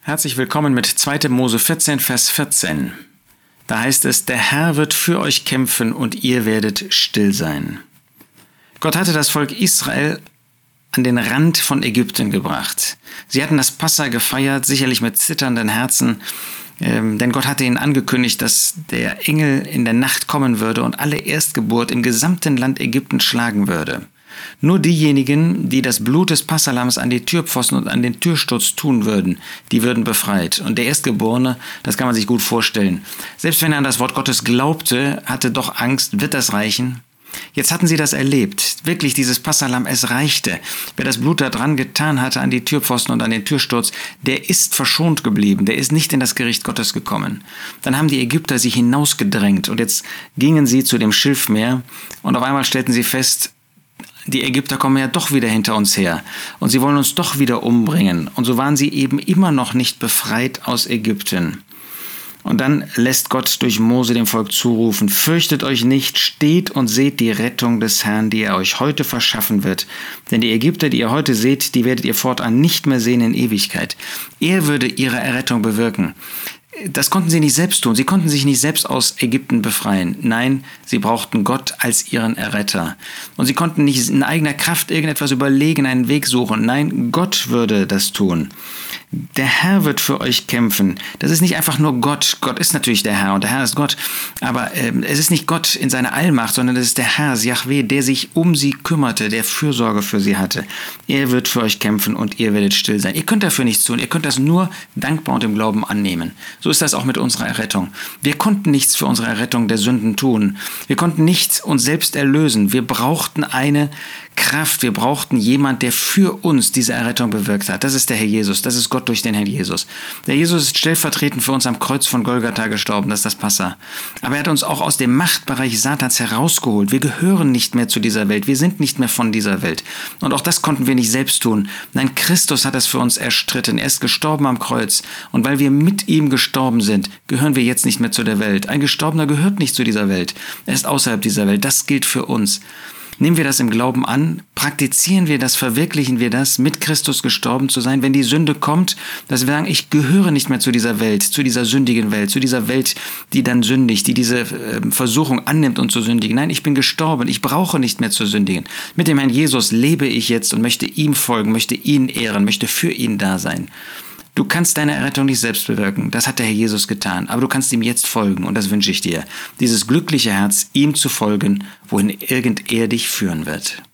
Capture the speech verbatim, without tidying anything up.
Herzlich willkommen mit zweiter Mose vierzehn, Vers vierzehn. Da heißt es, der Herr wird für euch kämpfen und ihr werdet still sein. Gott hatte das Volk Israel an den Rand von Ägypten gebracht. Sie hatten das Passa gefeiert, sicherlich mit zitternden Herzen, ähm, denn Gott hatte ihnen angekündigt, dass der Engel in der Nacht kommen würde und alle Erstgeburt im gesamten Land Ägypten schlagen würde. Nur diejenigen, die das Blut des Passalams an die Türpfosten und an den Türsturz tun würden, die würden befreit. Und der Erstgeborene, das kann man sich gut vorstellen. Selbst wenn er an das Wort Gottes glaubte, hatte doch Angst, wird das reichen? Jetzt hatten sie das erlebt. Wirklich, dieses Passalam, es reichte. Wer das Blut da dran getan hatte an die Türpfosten und an den Türsturz, der ist verschont geblieben. Der ist nicht in das Gericht Gottes gekommen. Dann haben die Ägypter sich hinausgedrängt und jetzt gingen sie zu dem Schilfmeer und auf einmal stellten sie fest, die Ägypter kommen ja doch wieder hinter uns her und sie wollen uns doch wieder umbringen. Und so waren sie eben immer noch nicht befreit aus Ägypten. Und dann lässt Gott durch Mose dem Volk zurufen, fürchtet euch nicht, steht und seht die Rettung des Herrn, die er euch heute verschaffen wird. Denn die Ägypter, die ihr heute seht, die werdet ihr fortan nicht mehr sehen in Ewigkeit. Er würde ihre Errettung bewirken. Das konnten sie nicht selbst tun. Sie konnten sich nicht selbst aus Ägypten befreien. Nein, sie brauchten Gott als ihren Erretter. Und sie konnten nicht in eigener Kraft irgendetwas überlegen, einen Weg suchen. Nein, Gott würde das tun. Der Herr wird für euch kämpfen. Das ist nicht einfach nur Gott. Gott ist natürlich der Herr und der Herr ist Gott. Aber äh, es ist nicht Gott in seiner Allmacht, sondern es ist der Herr, Jahwe, der sich um sie kümmerte, der Fürsorge für sie hatte. Er wird für euch kämpfen und ihr werdet still sein. Ihr könnt dafür nichts tun. Ihr könnt das nur dankbar und im Glauben annehmen. So ist das auch mit unserer Errettung. Wir konnten nichts für unsere Errettung der Sünden tun. Wir konnten nichts uns selbst erlösen. Wir brauchten eine Kraft. Wir brauchten jemand, der für uns diese Errettung bewirkt hat. Das ist der Herr Jesus. Das ist Gott durch den Herrn Jesus. Der Jesus ist stellvertretend für uns am Kreuz von Golgatha gestorben. Das ist das Passa. Aber er hat uns auch aus dem Machtbereich Satans herausgeholt. Wir gehören nicht mehr zu dieser Welt. Wir sind nicht mehr von dieser Welt. Und auch das konnten wir nicht selbst tun. Nein, Christus hat es für uns erstritten. Er ist gestorben am Kreuz. Und weil wir mit ihm gestorben sind, gehören wir jetzt nicht mehr zu der Welt. Ein Gestorbener gehört nicht zu dieser Welt. Er ist außerhalb dieser Welt. Das gilt für uns. Nehmen wir das im Glauben an, praktizieren wir das, verwirklichen wir das, mit Christus gestorben zu sein, wenn die Sünde kommt, dass wir sagen, ich gehöre nicht mehr zu dieser Welt, zu dieser sündigen Welt, zu dieser Welt, die dann sündigt, die diese äh, Versuchung annimmt und zu sündigen. Nein, ich bin gestorben, ich brauche nicht mehr zu sündigen. Mit dem Herrn Jesus lebe ich jetzt und möchte ihm folgen, möchte ihn ehren, möchte für ihn da sein. Du kannst deine Errettung nicht selbst bewirken, das hat der Herr Jesus getan, aber du kannst ihm jetzt folgen und das wünsche ich dir. Dieses glückliche Herz, ihm zu folgen, wohin irgend er dich führen wird.